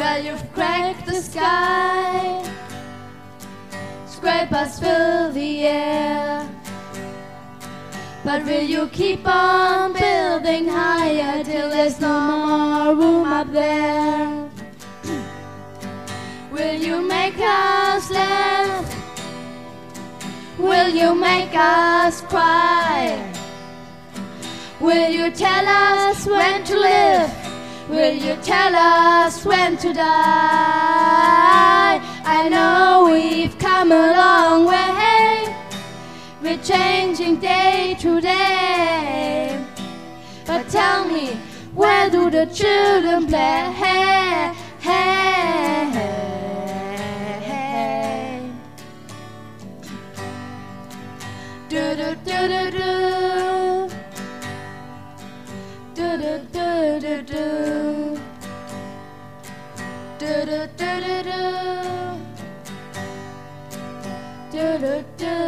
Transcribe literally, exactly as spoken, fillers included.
Well, you've cracked the sky, scrapers fill the air, but will you keep on building higher till there's no more room up there? Will you make us laugh? Will you make us cry? Will you tell us when to live? Will you tell us when to die? I know we've come a long way, we're changing day to day, but tell me, where do the children play? Hey, hey, hey. Do do do do do. Do do do do do. Do do do do do. Do do do.